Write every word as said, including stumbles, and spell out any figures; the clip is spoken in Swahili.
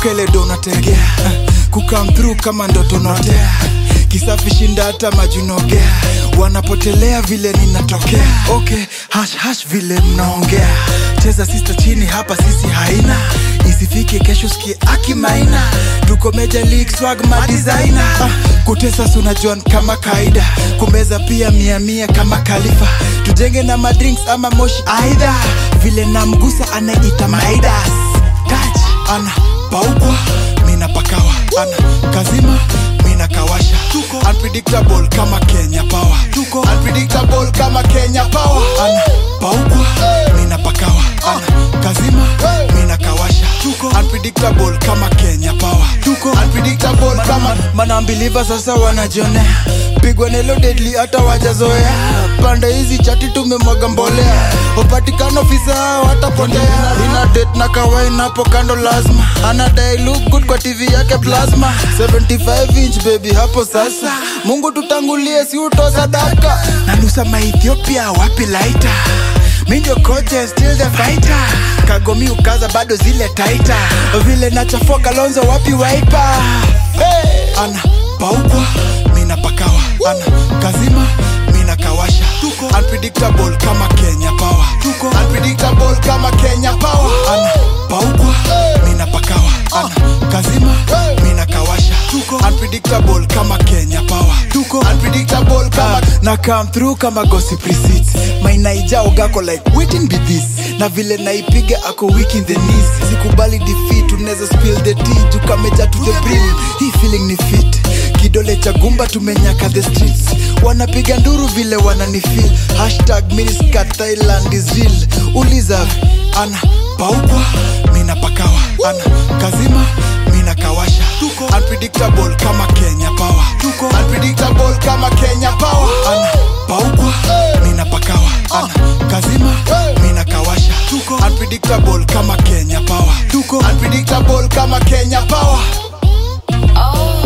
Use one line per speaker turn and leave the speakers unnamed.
kumbuka ile do unategea, kukam through kama ndoto notea, kisafi shinda hata majunogea, wanapotelea vile ninatokea. Okay, hash hash vile mnaongea, cheza sister chini hapa sisi haina, isifike kesho sikie akimaina, tuko Major League swag ma designer. ah, Kutesa suna John kama kaida, kumeza pia mia mia kama Khalifa, tujenge na madrinks ama moshi aidha, vile na mgusa anaita Maidas. Touch, ana paukwa, mina pakawa, ana kazima, mina kawasha, tuko unpredictable kama Kenya Power, tuko unpredictable kama Kenya Power, ana paukwa, mina pakawa, ana kazima, mina kawasha, tuko unpredictable kama Kenya Power, tuko unpredictable kama man unbeliever. Sasa wanajionea, pigwa nelo deadly hata wajazoea, pande hizi chati tumemwaga mbolea, upatikano ofisa watapotea. Ina date na kawaii napo kando lazima, anadai look good kwa T V yake plasma, seventy-five inch baby hapo sasa, Mungu tutangulie si uto sadaka, nanusa ma Ethiopia wapi laita, mi ndio coach still the fighter, kagomi ukaza bado zile taita, vile nachafoka Lonzo wapi wiper. Hey! Ana paukwa, mina pakawa, ana kazima, mina kawasha, tuko unpredictable kama Kenya Power, tuko unpredictable kama Kenya Power, ana paukwa, mina pakawa, ana kazima, mina kawasha, tuko unpredictable kama Kenya Power, tuko unpredictable kama na come through kama gossip receipts, my naija ogako like waiting be this, na vile naipiga ako weak in the knees, sikubali defeat, unaweza spill the tea, tukameja to the brim, hii feeling ni fit, kidole cha gumba tumenyaka the streets, wanapiga nduru vile wananifeel, hashtag miniskirt Thailand is real, uliza ana paukwa, mina pakawa, ana kazima, mina kawasha, tuko unpredictable kama Kenya Power, tuko unpredictable kama Kenya Power, ana paukwa, mina pakawa, ana kazima, mina kawasha, tuko unpredictable kama Kenya Power, tuko unpredictable kama Kenya Power.
Oh